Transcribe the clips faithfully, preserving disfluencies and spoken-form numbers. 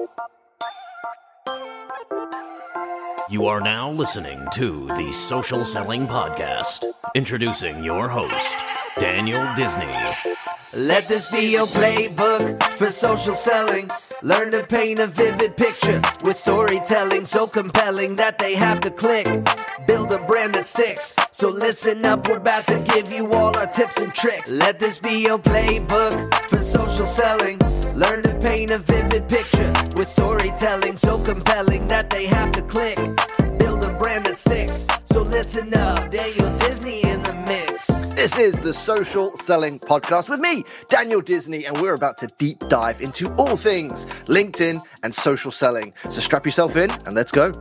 You are now listening to the Social Selling Podcast. Introducing your host, Daniel Disney. Let this be your playbook for social selling. Learn to paint a vivid picture with storytelling so compelling that they have to click. Build a brand that sticks. So listen up, we're about to give you all our tips and tricks. Let this be your playbook for social selling. Learn to paint a vivid picture with storytelling so compelling that they have to click. Build a brand that sticks. So listen up, Daniel Disney in the mix. This is the Social Selling Podcast with me, Daniel Disney, and we're about to deep dive into all things LinkedIn and social selling. So strap yourself in and let's go.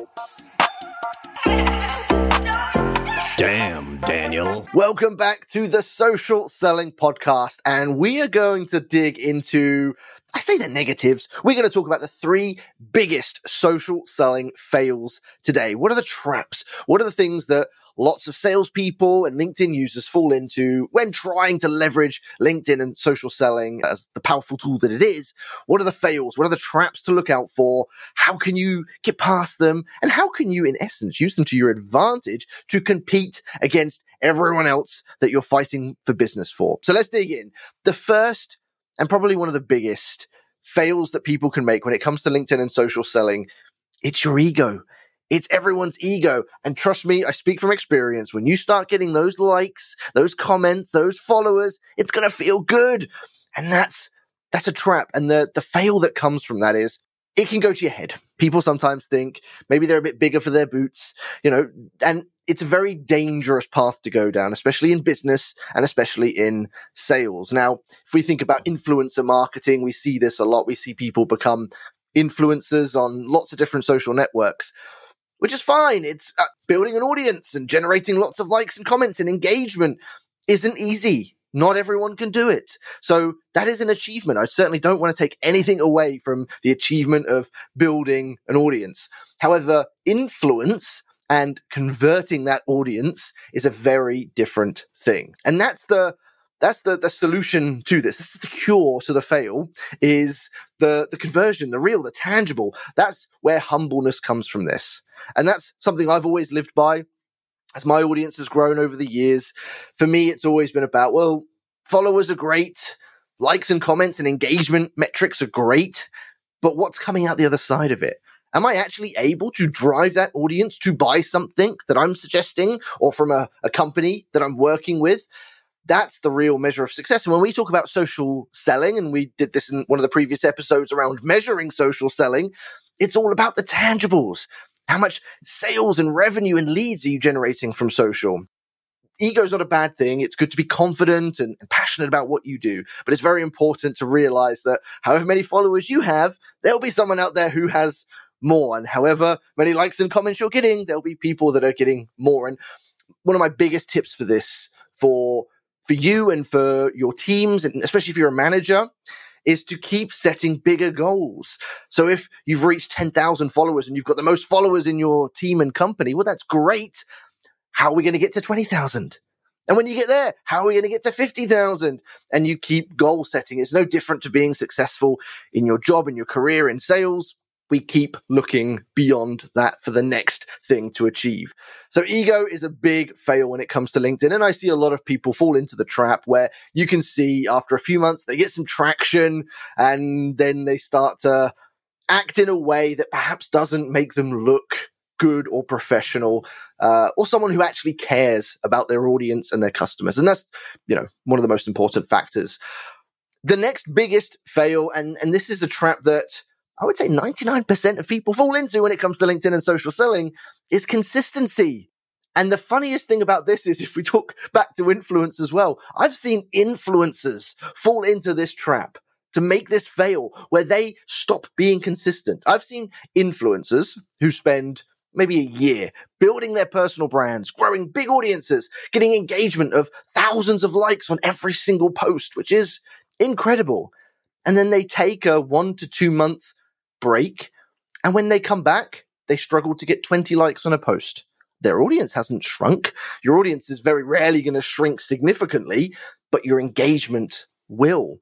Damn, Daniel. Welcome back to the Social Selling Podcast, and we are going to dig into, I say the negatives. We're going to talk about the three biggest social selling fails today. What are the traps? What are the things that lots of salespeople and LinkedIn users fall into when trying to leverage LinkedIn and social selling as the powerful tool that it is? What are the fails? What are the traps to look out for? How can you get past them? And how can you, in essence, use them to your advantage to compete against everyone else that you're fighting for business for? So let's dig in. The first and probably one of the biggest fails that people can make when it comes to LinkedIn and social selling, it's your ego. It's everyone's ego. And trust me, I speak from experience. When you start getting those likes, those comments, those followers, it's going to feel good. And that's, that's a trap. And the, the fail that comes from that is it can go to your head. People sometimes think maybe they're a bit bigger for their boots, you know, and it's a very dangerous path to go down, especially in business and especially in sales. Now, if we think about influencer marketing, we see this a lot. We see people become influencers on lots of different social networks, which is fine. It's uh, building an audience and generating lots of likes and comments and engagement isn't easy. Not everyone can do it. So that is an achievement. I certainly don't want to take anything away from the achievement of building an audience. However, influence and converting that audience is a very different thing. And that's the That's the, the solution to this. This is the cure to the fail, is the, the conversion, the real, the tangible. That's where humbleness comes from this. And that's something I've always lived by as my audience has grown over the years. For me, it's always been about, well, followers are great. Likes and comments and engagement metrics are great. But what's coming out the other side of it? Am I actually able to drive that audience to buy something that I'm suggesting or from a, a company that I'm working with? That's the real measure of success. And when we talk about social selling, and we did this in one of the previous episodes around measuring social selling, it's all about the tangibles. How much sales and revenue and leads are you generating from social? Ego's not a bad thing. It's good to be confident and, and passionate about what you do. But it's very important to realize that however many followers you have, there'll be someone out there who has more. And however many likes and comments you're getting, there'll be people that are getting more. And one of my biggest tips for this, for for you and for your teams, and especially if you're a manager, is to keep setting bigger goals. So if you've reached ten thousand followers and you've got the most followers in your team and company, well, that's great. How are we going to get to twenty thousand? And when you get there, how are we going to get to fifty thousand? And you keep goal setting. It's no different to being successful in your job, in your career, in sales. We keep looking beyond that for the next thing to achieve. So ego is a big fail when it comes to LinkedIn. And I see a lot of people fall into the trap where you can see after a few months, they get some traction and then they start to act in a way that perhaps doesn't make them look good or professional, uh, or someone who actually cares about their audience and their customers. And that's, you know, one of the most important factors. The next biggest fail, and, and this is a trap that I would say ninety-nine percent of people fall into when it comes to LinkedIn and social selling, is consistency. And the funniest thing about this is, if we talk back to influence as well, I've seen influencers fall into this trap to make this fail where they stop being consistent. I've seen influencers who spend maybe a year building their personal brands, growing big audiences, getting engagement of thousands of likes on every single post, which is incredible. And then they take a one to two month break. And when they come back, they struggle to get twenty likes on a post. Their audience hasn't shrunk. Your audience is very rarely going to shrink significantly, but your engagement will.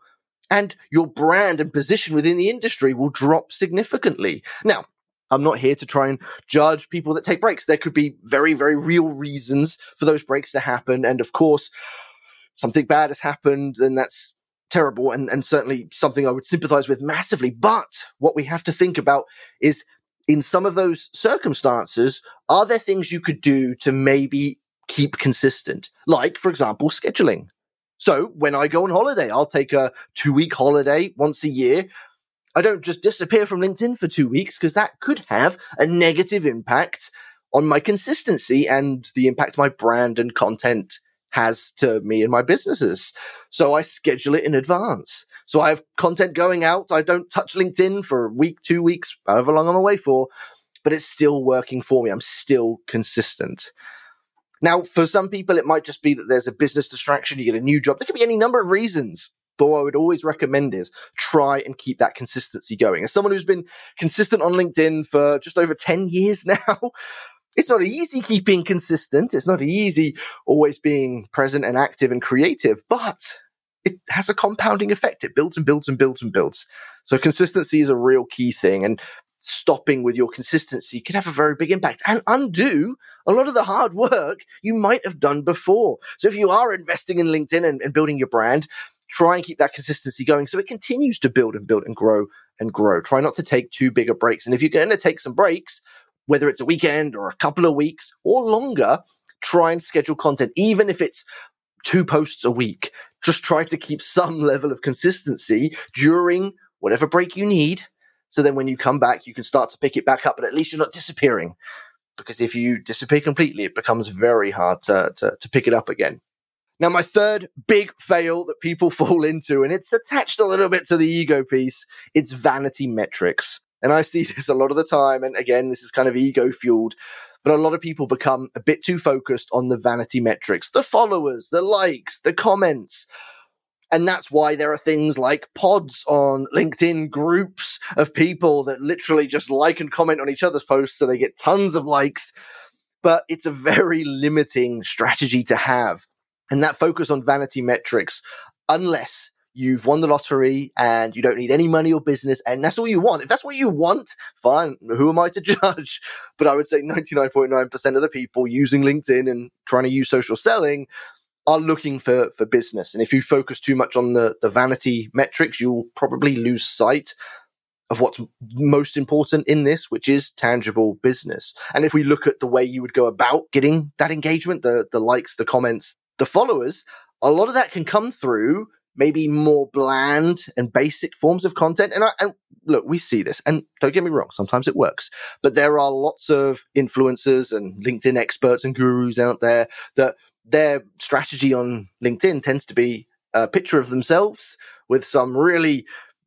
and your brand and position within the industry will drop significantly. Now, I'm not here to try and judge people that take breaks. There could be very, very real reasons for those breaks to happen. And of course, something bad has happened, and that's terrible, and, and certainly something I would sympathize with massively. But what we have to think about is, in some of those circumstances, are there things you could do to maybe keep consistent? Like, for example, scheduling. So when I go on holiday, I'll take a two-week holiday once a year. I don't just disappear from LinkedIn for two weeks because that could have a negative impact on my consistency and the impact my brand and content has to me and my businesses. So I schedule it in advance. So I have content going out. I don't touch LinkedIn for a week, two weeks, however long I'm away for, but it's still working for me. I'm still consistent. Now, for some people, it might just be that there's a business distraction. You get a new job. There could be any number of reasons. But what I would always recommend is try and keep that consistency going. As someone who's been consistent on LinkedIn for just over ten years now, it's not easy keeping consistent. It's not easy always being present and active and creative, but it has a compounding effect. It builds and builds and builds and builds. So consistency is a real key thing, and stopping with your consistency can have a very big impact and undo a lot of the hard work you might have done before. So if you are investing in LinkedIn and, and building your brand, try and keep that consistency going so it continues to build and build and grow and grow. Try not to take too big of breaks. And if you're going to take some breaks, whether it's a weekend or a couple of weeks or longer, try and schedule content, even if it's two posts a week. Just try to keep some level of consistency during whatever break you need. So then when you come back, you can start to pick it back up, but at least you're not disappearing. Because if you disappear completely, it becomes very hard to, to, to pick it up again. Now, my third big fail that people fall into, and it's attached a little bit to the ego piece, it's vanity metrics. And I see this a lot of the time. And again, this is kind of ego fueled, but a lot of people become a bit too focused on the vanity metrics, the followers, the likes, the comments. And that's why there are things like pods on LinkedIn, groups of people that literally just like and comment on each other's posts so they get tons of likes. But it's a very limiting strategy to have. And that focus on vanity metrics, unless you've won the lottery and you don't need any money or business, and that's all you want. If that's what you want, fine. Who am I to judge? But I would say ninety-nine point nine percent of the people using LinkedIn and trying to use social selling are looking for, for business. And if you focus too much on the, the vanity metrics, you'll probably lose sight of what's most important in this, which is tangible business. And if we look at the way you would go about getting that engagement, the, the likes, the comments, the followers, a lot of that can come through maybe more bland and basic forms of content. And, I, and look, we see this, and don't get me wrong, sometimes it works, but there are lots of influencers and LinkedIn experts and gurus out there that their strategy on LinkedIn tends to be a picture of themselves with some really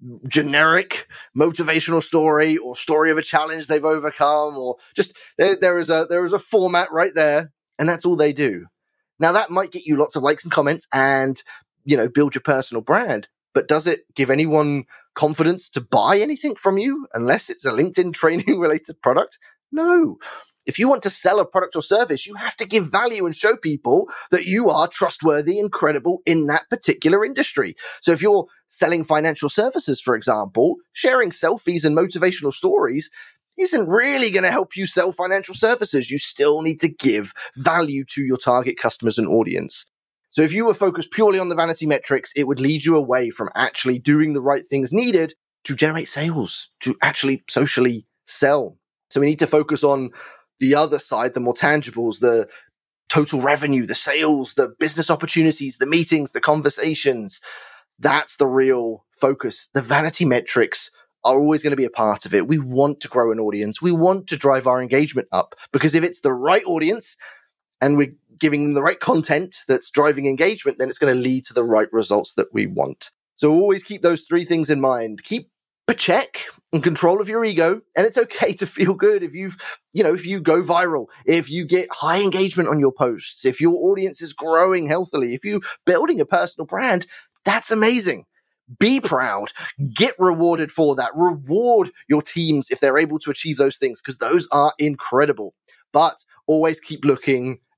generic motivational story or story of a challenge they've overcome, or just there, there is a there is a format right there, and that's all they do. Now, that might get you lots of likes and comments and, you know, build your personal brand. But does it give anyone confidence to buy anything from you unless it's a LinkedIn training related product? No. If you want to sell a product or service, you have to give value and show people that you are trustworthy and credible in that particular industry. So if you're selling financial services, for example, sharing selfies and motivational stories isn't really going to help you sell financial services. You still need to give value to your target customers and audience. So if you were focused purely on the vanity metrics, it would lead you away from actually doing the right things needed to generate sales, to actually socially sell. So we need to focus on the other side, the more tangibles, the total revenue, the sales, the business opportunities, the meetings, the conversations. That's the real focus. The vanity metrics are always going to be a part of it. We want to grow an audience. We want to drive our engagement up, because if it's the right audience and we're giving them the right content that's driving engagement, then it's going to lead to the right results that we want. So always keep those three things in mind. Keep a check and control of your ego. And it's okay to feel good if you've, you know, if you go viral, if you get high engagement on your posts, if your audience is growing healthily, if you're building a personal brand, that's amazing. Be proud, get rewarded for that. Reward your teams if they're able to achieve those things, because those are incredible. But always keep looking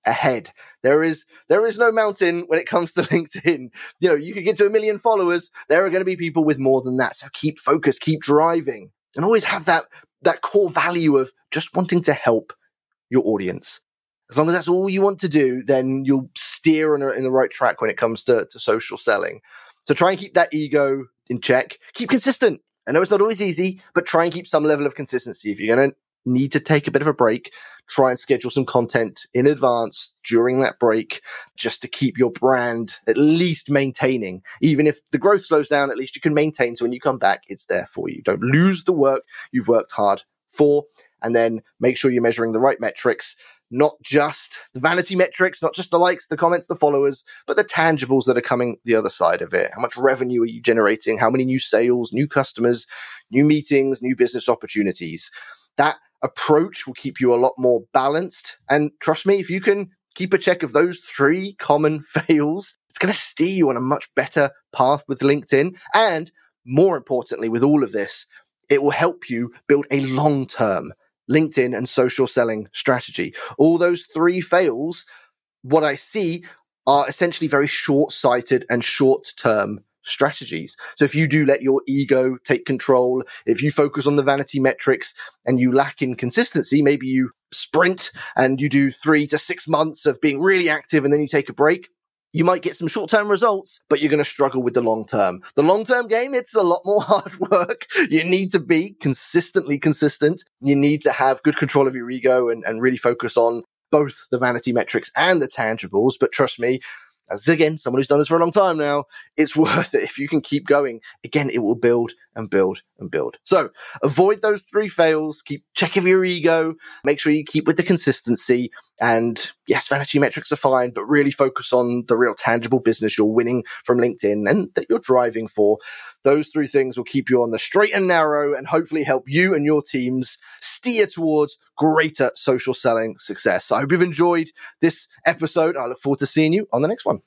ahead. There is there is no mountain when it comes to LinkedIn. You know, you could get to a million followers. There are going to be people with more than that. So keep focused, keep driving, and always have that that core value of just wanting to help your audience. As long as that's all you want to do, then you'll steer in, a, in the right track when it comes to, to social selling. So try and keep that ego in check. Keep consistent. I know it's not always easy, but try and keep some level of consistency. If you're going to need to take a bit of a break, try and schedule some content in advance during that break just to keep your brand at least maintaining. Even if the growth slows down, at least you can maintain. So when you come back, it's there for you. Don't lose the work you've worked hard for. And then make sure you're measuring the right metrics, not just the vanity metrics, not just the likes, the comments, the followers, but the tangibles that are coming the other side of it. How much revenue are you generating? How many new sales, new customers, new meetings, new business opportunities? That approach will keep you a lot more balanced. And trust me, if you can keep a check of those three common fails, it's going to steer you on a much better path with LinkedIn. And more importantly, with all of this, it will help you build a long-term LinkedIn and social selling strategy. All those three fails, what I see are essentially very short-sighted and short-term strategies. So if you do let your ego take control, if you focus on the vanity metrics and you lack in consistency, maybe you sprint and you do three to six months of being really active and then you take a break, you might get some short-term results, but you're going to struggle with the long-term. The long-term game, it's a lot more hard work. You need to be consistently consistent. You need to have good control of your ego and, and really focus on both the vanity metrics and the tangibles. But trust me, as again, someone who's done this for a long time now, it's worth it. If you can keep going, again, it will build and build and build. So avoid those three fails. Keep check of your ego. Make sure you keep with the consistency. And yes, vanity metrics are fine, but really focus on the real tangible business you're winning from LinkedIn and that you're driving for. Those three things will keep you on the straight and narrow and hopefully help you and your teams steer towards greater social selling success. I hope you've enjoyed this episode. I look forward to seeing you on the next one.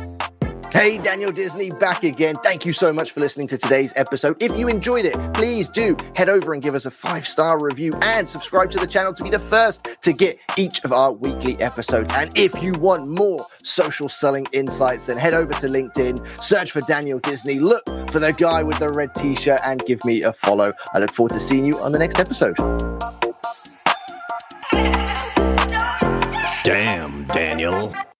Hey, Daniel Disney back again. Thank you so much for listening to today's episode. If you enjoyed it, please do head over and give us a five-star review and subscribe to the channel to be the first to get each of our weekly episodes. And if you want more social selling insights, then head over to LinkedIn, search for Daniel Disney, look for the guy with the red t-shirt and give me a follow. I look forward to seeing you on the next episode. Damn, Daniel.